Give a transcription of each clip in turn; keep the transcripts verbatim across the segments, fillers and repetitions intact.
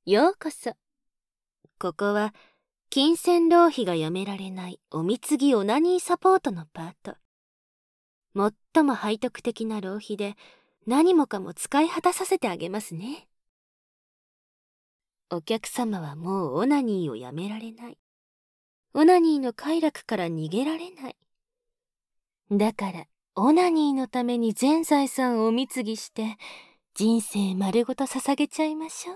ようこそ。ここは金銭浪費がやめられないお貢ぎオナニーサポートのパート。最も背徳的な浪費で何もかも使い果たさせてあげますね。お客様はもうオナニーをやめられない。オナニーの快楽から逃げられない。だからオナニーのために全財産をお貢ぎして人生丸ごと捧げちゃいましょう。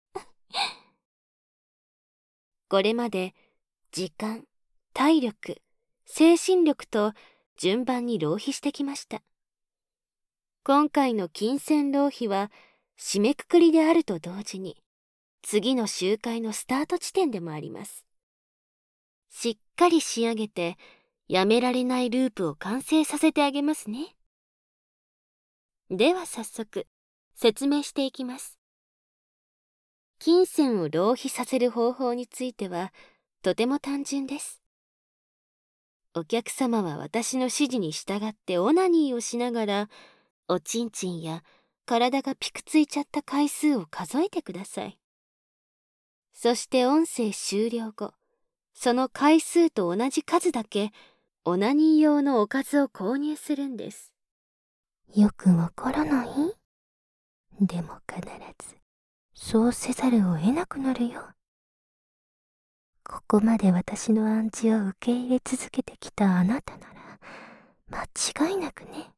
これまで時間、体力、精神力と順番に浪費してきました。今回の金銭浪費は締めくくりであると同時に次の集会のスタート地点でもあります。しっかり仕上げてやめられないループを完成させてあげますね。では早速説明していきます。金銭を浪費させる方法についてはとても単純です。お客様は私の指示に従ってオナニーをしながらおちんちんや体がピクついちゃった回数を数えてください。そして音声終了後、その回数と同じ数だけオナニー用のおかずを購入するんです。 よくわからない？でも必ずそうせざるを得なくなるよ。ここまで私の暗示を受け入れ続けてきたあなたなら間違いなくね。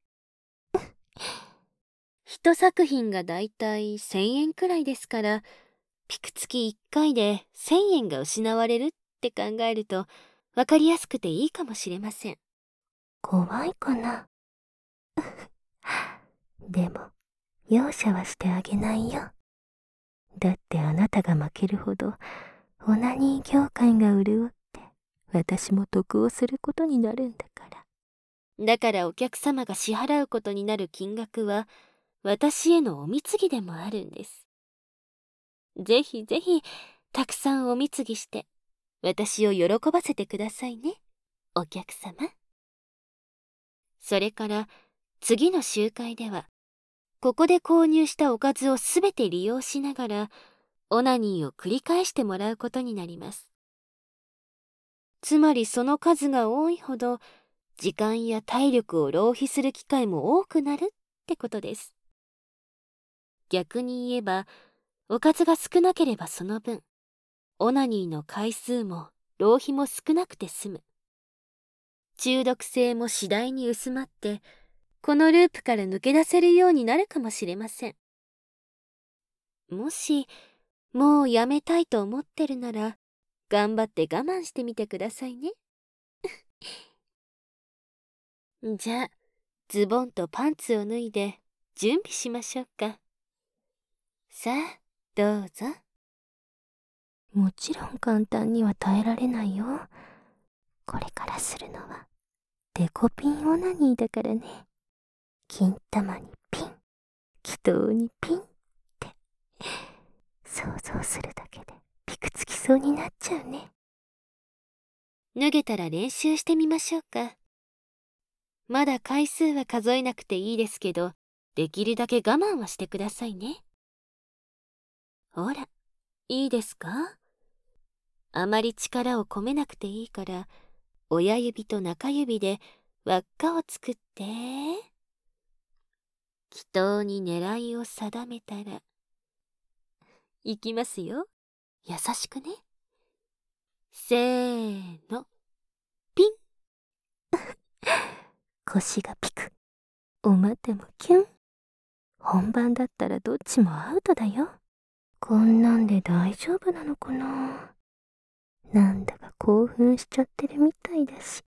一作品がだいたいせんえんくらいですから、ピクつきいっかいでせんえんが失われるって考えるとわかりやすくていいかもしれません。 怖いかな。でも容赦はしてあげないよ。だってあなたが負けるほどオナニー業界が潤って私も得をすることになるんだから。 だからお客様が支払うことになる金額は私へのお貢ぎでもあるんです。ぜひぜひたくさんお貢ぎして私を喜ばせてくださいね、お客様。それから次の集会ではここで購入したおかずをすべて利用しながらオナニーを繰り返してもらうことになります。つまりその数が多いほど時間や体力を浪費する機会も多くなるってことです。逆に言えばおかずが少なければその分オナニーの回数も浪費も少なくて済む。中毒性も次第に薄まってこのループから抜け出せるようになるかもしれません。もしもうやめたいと思ってるなら頑張って我慢してみてくださいね。じゃあズボンとパンツを脱いで準備しましょうか。さあどうぞ。 もちろん簡単には耐えられないよ。これからするのはデコピンオナニーだからね。金玉にピン、祈祷にピンって想像するだけでピクつきそうになっちゃうね。 脱げたら練習してみましょうか。まだ回数は数えなくていいですけど、できるだけ我慢はしてくださいね。ほら、いいですか？あまり力を込めなくていいから、親指と中指で輪っかを作って、祈祷に狙いを定めたら、いきますよ。優しくね。せーの、ピン。 腰がピク、お股もキュン。本番だったらどっちもアウトだよ。こんなんで大丈夫なのかな。なんだか興奮しちゃってるみたいだし。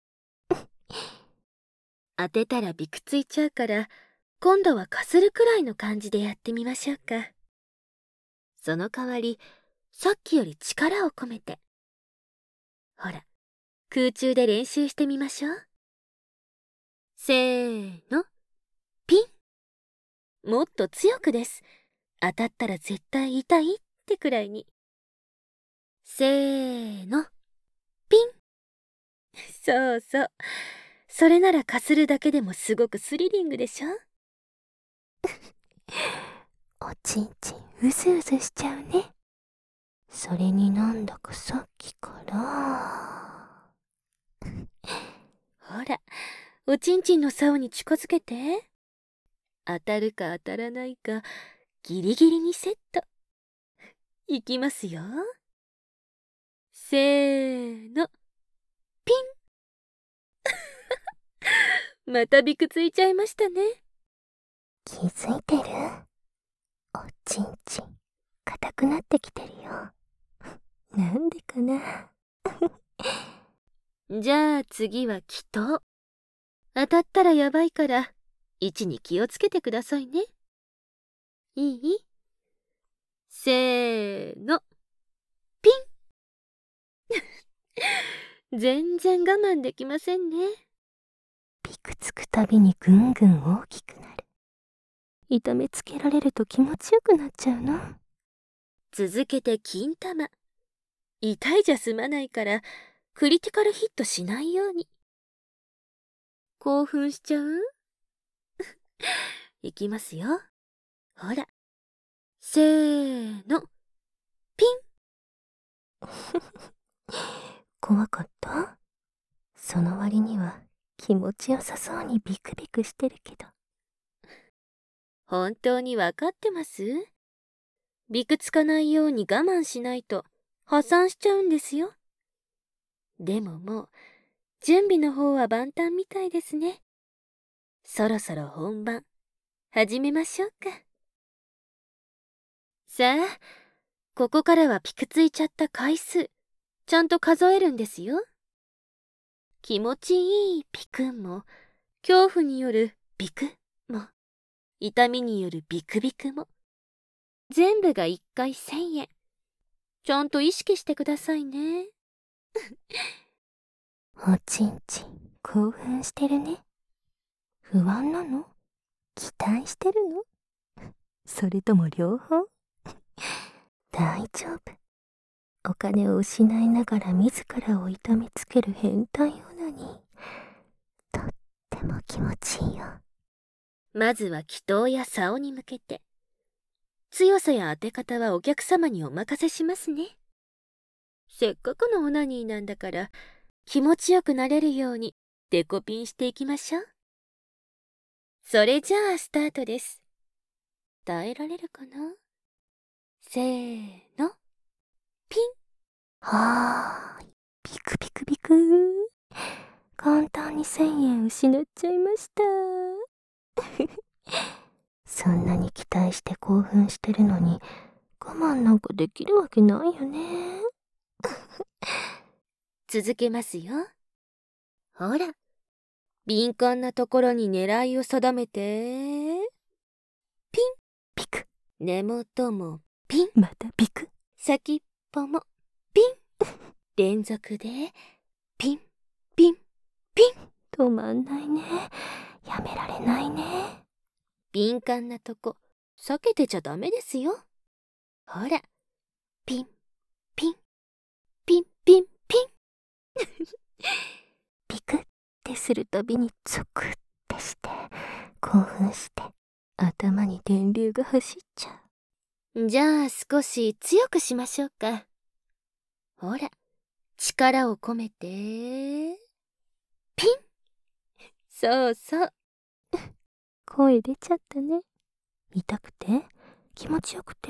当てたらびくついちゃうから、今度はかするくらいの感じでやってみましょうか。その代わり、さっきより力を込めて。ほら、空中で練習してみましょう。せーの、ピン。もっと強くです。当たったら絶対痛いってくらいに。せーの、ピン。そうそう。それならかするだけでもすごくスリリングでしょ？ おちんちんうずうずしちゃうね。 それになんだかさっきからほら、おちんちんの竿に近づけて。当たるか当たらないか、ギリギリにセット。いきますよ。せーの、ピンまたびくついちゃいましたね。 気づいてる？おちんちん硬くなってきてるよ。なんでかな。 じゃあ次は祈祷。当たったらやばいから、位置に気をつけてくださいね。いい？せーの、ピン全然我慢できませんね。 びくつくたびにぐんぐん大きくなる。痛めつけられると気持ちよくなっちゃうの。 続けて金玉。痛いじゃ済まないから、クリティカルヒットしないように。興奮しちゃう？いきますよ。ほら。せーの。ピン怖かった？その割には気持ちよさそうにビクビクしてるけど。 本当にわかってます？びくつかないように我慢しないと破産しちゃうんですよ。でももう、準備の方は万端みたいですね。そろそろ本番、始めましょうか。さあ、ここからはピクついちゃった回数、ちゃんと数えるんですよ。気持ちいいピクンも、恐怖によるビクも、痛みによるビクビクも、全部がいっかいせんえん。ちゃんと意識してくださいね。 おちんちん興奮してるね。不安なの？期待してるの？それとも両方？大丈夫。お金を失いながら自らを痛めつける変態オナニー。とっても気持ちいいよ。 まずは祈祷や竿に向けて。強さや当て方はお客様にお任せしますね。せっかくのオナニーなんだから、気持ちよくなれるようにデコピンしていきましょう。それじゃあスタートです。耐えられるかな？せーの、ピン。 はーい。ビクビクビクー。簡単にせんえん失っちゃいました。そんなに期待して興奮してるのに我慢なんかできるわけないよね。 続けますよ。ほら、敏感なところに狙いを定めて、ピン。 ビク。 根元もピン。 またビク。 先っぽもピン。連続でピンピンピン。 止まんないね。やめられないね。 敏感なとこ避けてちゃダメですよ。ほら、ピンピンピンピンピン。 ビクってするたびにゾクってして興奮して頭に電流が走っちゃう。じゃあ少し強くしましょうか。ほら、力を込めてピン。そうそう。 声出ちゃったね。痛くて気持ちよくて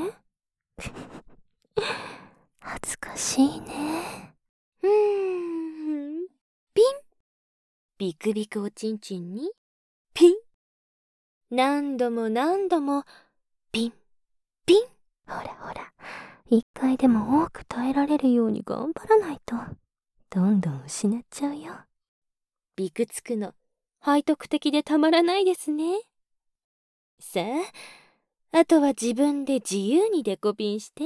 恥ずかしいね。 うーん。ピン。ビクビクおちんちんにピン。何度も何度もピンピン。 ほらほら、一回でも多く耐えられるように頑張らないとどんどん失っちゃうよ。 びくつくの背徳的でたまらないですね。さあ、あとは自分で自由にデコピンして。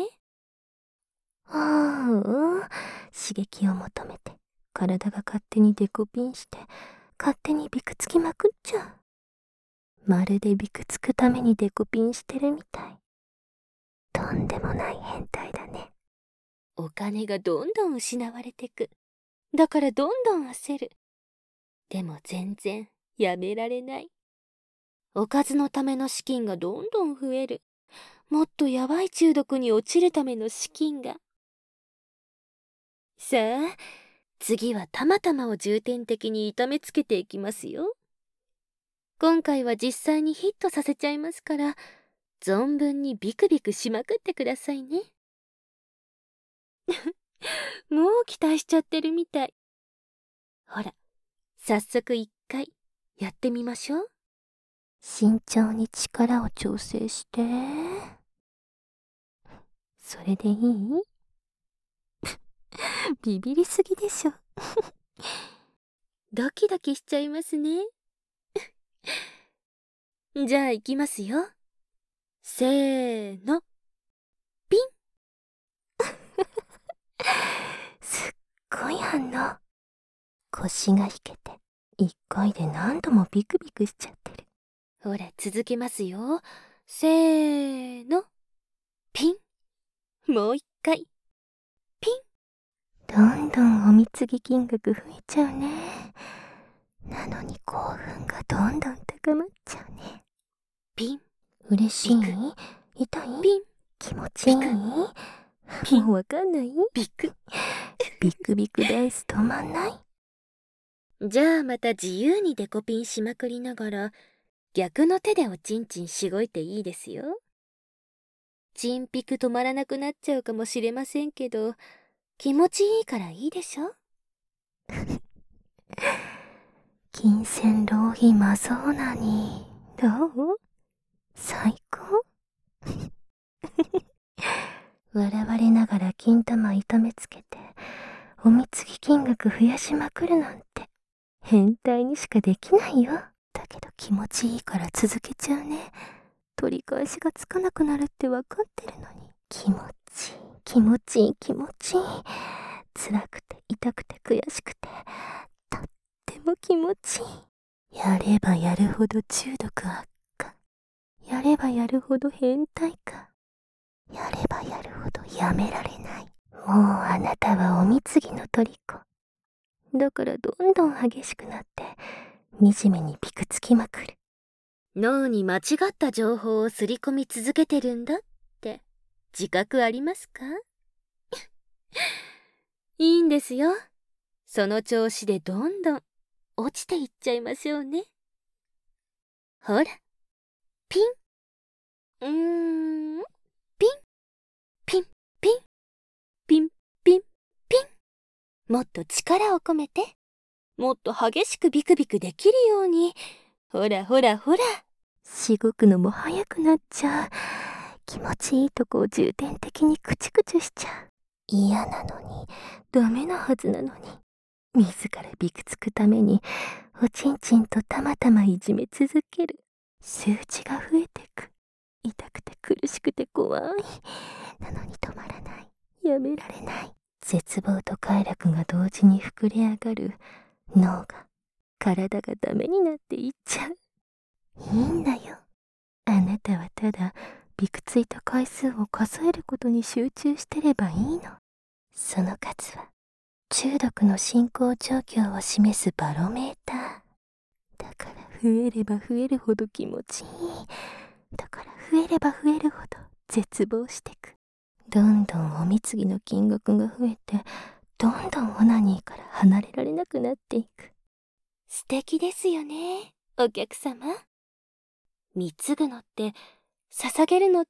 ああ、刺激を求めて体が勝手にデコピンして勝手にビクつきまくっちゃう。まるでビクつくためにデコピンしてるみたい。とんでもない変態だね。 お金がどんどん失われてく。だからどんどん焦る。でも全然やめられない。おかずのための資金がどんどん増える。もっとやばい中毒に落ちるための資金が。 さあ、次はたまたまを重点的に痛めつけていきますよ。今回は実際にヒットさせちゃいますから、存分にビクビクしまくってくださいね。もう期待しちゃってるみたい。ほら、早速一回やってみましょう。 慎重に力を調整して。それでいい？ビビりすぎでしょ。 ドキドキしちゃいますね。じゃあ行きますよ。せーの。ピン。 すっごい反応。腰が引けて一回で何度もビクビクしちゃってる。 ほら続けますよ。せーの。ピン。もう一回。ピン。 どんどんお貢ぎ金額増えちゃうね。なのに興奮がどんどん高まっちゃうね。 ピン。 嬉しい？ ビク痛い？ ピン。 気持ちいい？ ピンもうわかんない？ ビク。 ビクビクダンス止まんない。 じゃあまた自由にデコピンしまくりながら、逆の手でおちんちんしごいていいですよ。チンピク止まらなくなっちゃうかもしれませんけど、気持ちいいからいいでしょ。 金銭浪費マゾーナにどう？最高？笑われながら金玉痛めつけてお貢ぎ金額増やしまくるなんて変態にしかできないよ。だけど気持ちいいから続けちゃうね。取り返しがつかなくなるってわかってるのに。気持ちいい気持ちいい気持ちいい。辛くて痛くて悔しくてとっても気持ちいい。やればやるほど中毒悪化。やればやるほど変態か。やればやるほどやめられない。もうあなたはお貢ぎの虜。だからどんどん激しくなって惨めにビクつきまくる。 脳に間違った情報をすり込み続けてるんだって自覚ありますか？いいんですよ。その調子でどんどん落ちていっちゃいましょうね。ほら、ピン。うーん、ピン、ピン、ピン、ピン、ピン、ピン。もっと力を込めて、もっと激しくビクビクできるように。ほらほらほら。 しごくのも早くなっちゃう。気持ちいいとこを重点的にクチュクチュしちゃう。嫌なのに、ダメなはずなのに。自らびくつくために、おちんちんとたまたまいじめ続ける。数値が増えてく。痛くて苦しくて怖い。なのに止まらない。やめられない。絶望と快楽が同時に膨れ上がる。脳が、体がダメになっていっちゃう。いいんだよ。あなたはただびくついた回数を数えることに集中してればいいの。その数は中毒の進行状況を示すバロメーター。だから増えれば増えるほど気持ちいい。だから増えれば増えるほど絶望してく。どんどんお貢ぎの金額が増えて、どんどんオナニーから離れられなくなっていく。 素敵ですよね、お客様。貢ぐのって、捧げるのって、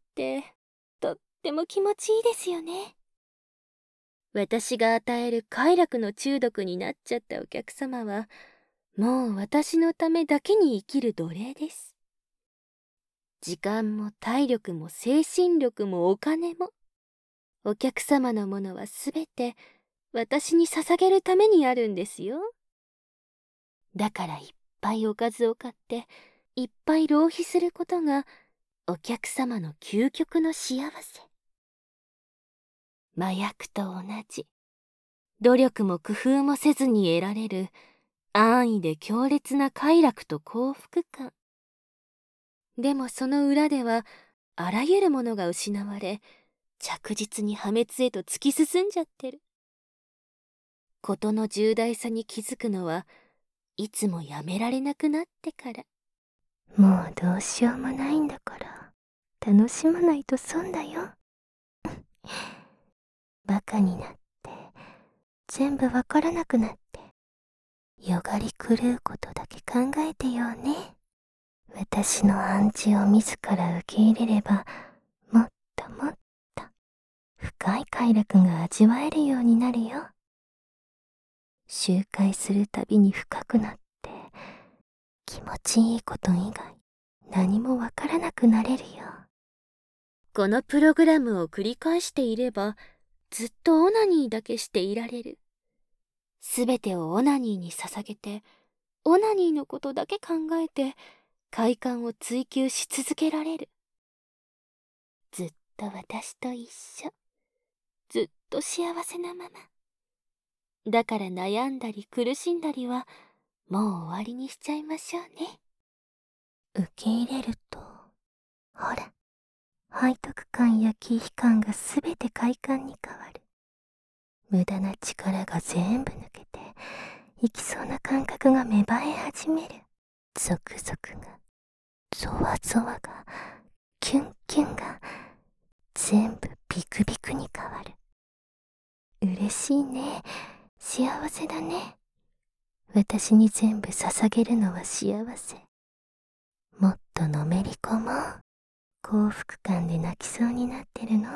とっても気持ちいいですよね。私が与える快楽の中毒になっちゃったお客様は、もう私のためだけに生きる奴隷です。時間も体力も精神力もお金も、お客様のものはすべて私に捧げるためにあるんですよ。だからいっぱいおかずを買って、いっぱい浪費することがお客様の究極の幸せ。麻薬と同じ、努力も工夫もせずに得られる安易で強烈な快楽と幸福感。でもその裏ではあらゆるものが失われ、着実に破滅へと突き進んじゃってる。事の重大さに気づくのはいつもやめられなくなってから。 もうどうしようもないんだから、楽しまないと損だよ。バカになって全部わからなくなって、よがり狂うことだけ考えてようね。私の暗示を自ら受け入れれば、もっともっと深い快楽が味わえるようになるよ。周回するたびに深くなって、気持ちいいこと以外何もわからなくなれるよ。 このプログラムを繰り返していれば、ずっとオナニーだけしていられる。すべてをオナニーに捧げて、オナニーのことだけ考えて、快感を追求し続けられる。ずっと私と一緒。ずっと幸せなまま。だから悩んだり苦しんだりは、もう終わりにしちゃいましょうね。 受け入れると、ほら、背徳感や忌避感がすべて快感に変わる。無駄な力が全部抜けて、いきそうな感覚が芽生え始める。ゾクゾクが、ゾワゾワが、キュンキュンが、全部ビクビクに変わる。嬉しいね。幸せだね。私に全部捧げるのは幸せ。もっとのめり込もう。幸福感で泣きそうになってるの？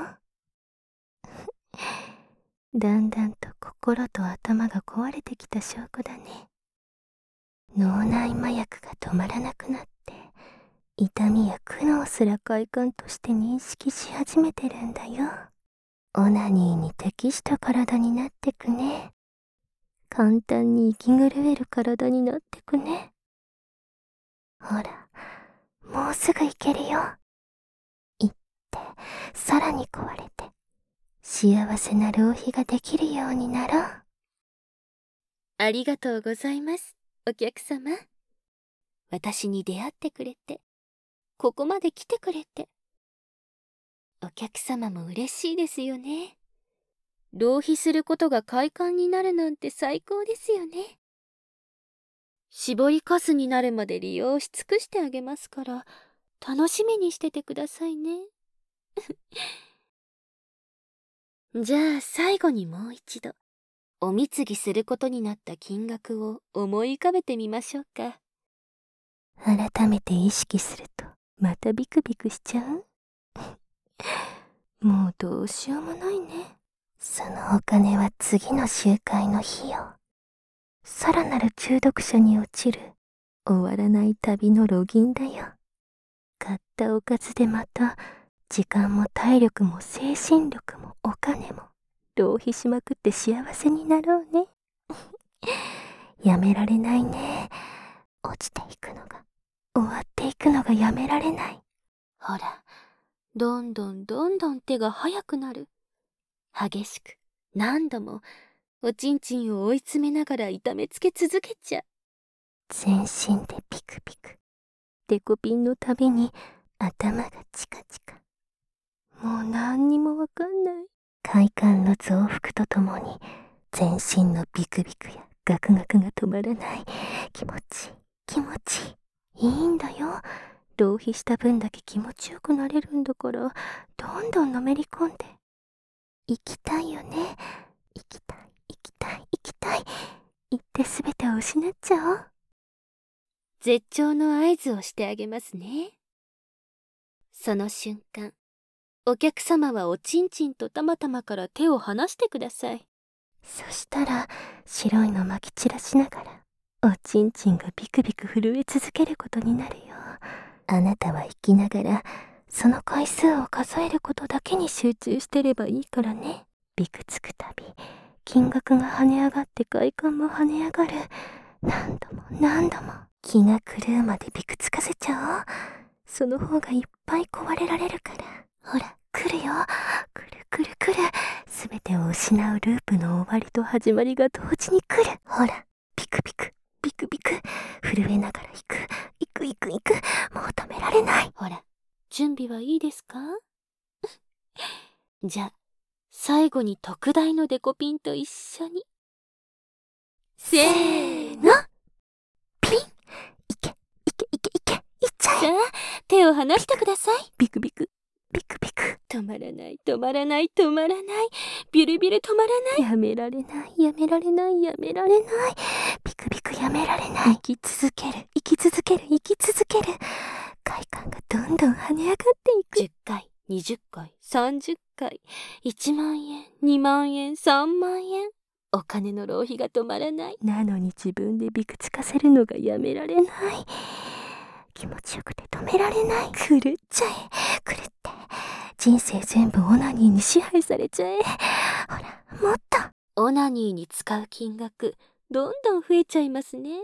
だんだんと心と頭が壊れてきた証拠だね。脳内麻薬が止まらなくなって、痛みや苦悩すら快感として認識し始めてるんだよ。オナニーに適した体になってくね。簡単に息狂える体になってくね。ほら、もうすぐ行けるよ。行って、さらに壊れて、幸せな浪費ができるようになろう。 ありがとうございます、お客様。私に出会ってくれて、ここまで来てくれて。お客様も嬉しいですよね。浪費することが快感になるなんて最高ですよね。絞りかすになるまで利用し尽くしてあげますから、楽しみにしててくださいね。じゃあ最後にもう一度、お貢ぎすることになった金額を思い浮かべてみましょうか。 改めて意識すると、またビクビクしちゃうもうどうしようもないね。そのお金は次の集会の費用。さらなる中毒者に落ちる、終わらない旅のロギンだよ。買ったおかずでまた、時間も体力も精神力もお金も、浪費しまくって幸せになろうね。やめられないね。落ちていくのが、終わっていくのがやめられない。 ほら、どんどんどんどん手が速くなる。激しく、何度も、おちんちんを追い詰めながら痛めつけ続けちゃう。 全身でピクピク。デコピンのたびに頭がチカチカ。もう何にもわかんない。快感の増幅とともに、全身のビクビクやガクガクが止まらない。気持ちいい、気持ちいい。いいんだよ。浪費した分だけ気持ちよくなれるんだから、どんどんのめり込んで。行きたいよね。行きたい、行きたい、行きたい。行ってすべてを失っちゃおう。 絶頂の合図をしてあげますね。その瞬間、お客様はおちんちんとたまたまから手を離してください。 そしたら、白いのまき散らしながら、おちんちんがビクビク震え続けることになるよ。あなたは生きながら、その回数を数えることだけに集中してればいいからね。ビクつくたび、金額が跳ね上がって快感も跳ね上がる。何度も何度も、気が狂うまでビクつかせちゃおう。その方がいっぱい壊れられるから。ほら、来るよ。来る来る来る。すべてを失うループの終わりと始まりが同時に来る。ほら、ビクビク、ビクビク。震えながら行く、行く行く行く。もう止められない。 ほら、準備はいいですか？じゃあ、最後に特大のデコピンと一緒に。せーの！ ピン！いけ、いけいけいけ、いっちゃえ！ さあ、手を離してください。 ビクビク。 ビクビク。 止まらない、止まらない、止まらない。ビュルビュル止まらない。 やめられない、やめられない、やめられない。ビクビクやめられない。生き続ける、生き続ける、生き続ける。快感がどんどん跳ね上がっていく。 じゅっかい、にじゅっかい、さんじゅっかい、いちまんえん、にまんえん、さんまんえん。お金の浪費が止まらない。 なのに自分でビクつかせるのがやめられない。気持ちよくて止められない。狂っちゃえ、狂って。人生全部オナニーに支配されちゃえ。ほら、もっと。 オナニーに使う金額、どんどん増えちゃいますね。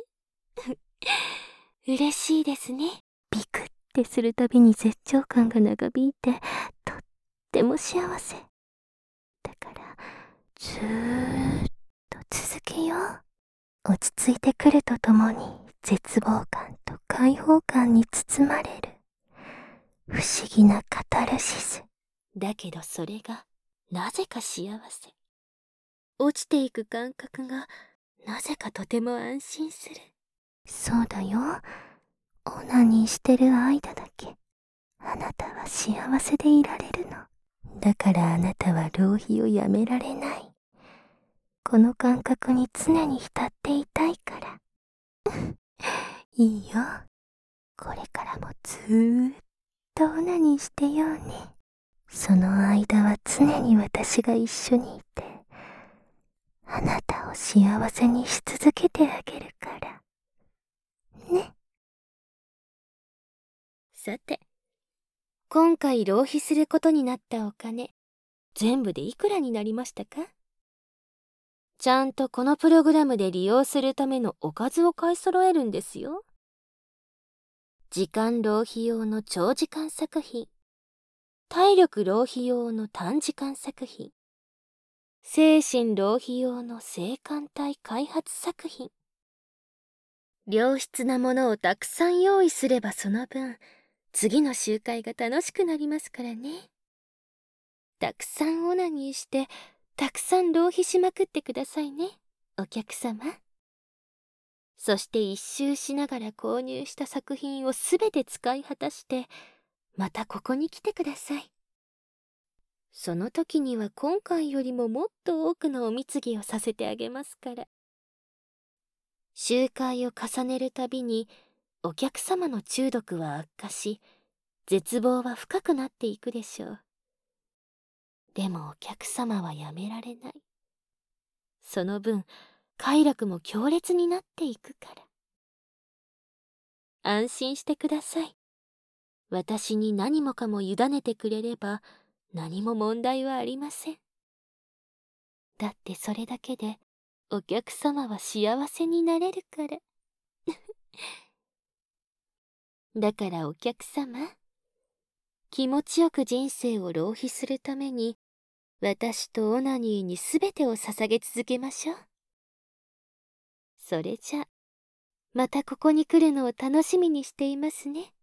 嬉しいですね。 ビクってするたびに絶頂感が長引いて、とっても幸せ。だから、ずーっと続けよう。落ち着いてくるとともに、絶望感と解放感に包まれる。不思議なカタルシス。 だけどそれが、なぜか幸せ。落ちていく感覚が、なぜかとても安心する。 そうだよ。オナニーしてる間だけ、あなたは幸せでいられるの。だからあなたは浪費をやめられない。この感覚に常に浸っていたいから。いいよ。これからもずーっとオナニーしてようね。その間は常に私が一緒にいて、あなたを幸せにし続けてあげるから。ね。 さて、今回浪費することになったお金、全部でいくらになりましたか？ちゃんとこのプログラムで利用するためのおかずを買い揃えるんですよ。時間浪費用の長時間作品、体力浪費用の短時間作品、精神浪費用の性感帯開発作品。良質なものをたくさん用意すればその分、次の集会が楽しくなりますからね。たくさんオナニーして、たくさん浪費しまくってくださいね、お客様。そして一周しながら購入した作品をすべて使い果たして、またここに来てください。その時には今回よりももっと多くのお貢ぎをさせてあげますから。集会を重ねるたびに、お客様の中毒は悪化し、絶望は深くなっていくでしょう。でもお客様はやめられない。その分、快楽も強烈になっていくから。安心してください。私に何もかも委ねてくれれば、何も問題はありません。だってそれだけで、お客様は幸せになれるから。だからお客様、気持ちよく人生を浪費するために、私とオナニーにすべてを捧げ続けましょう。それじゃ、またここに来るのを楽しみにしていますね。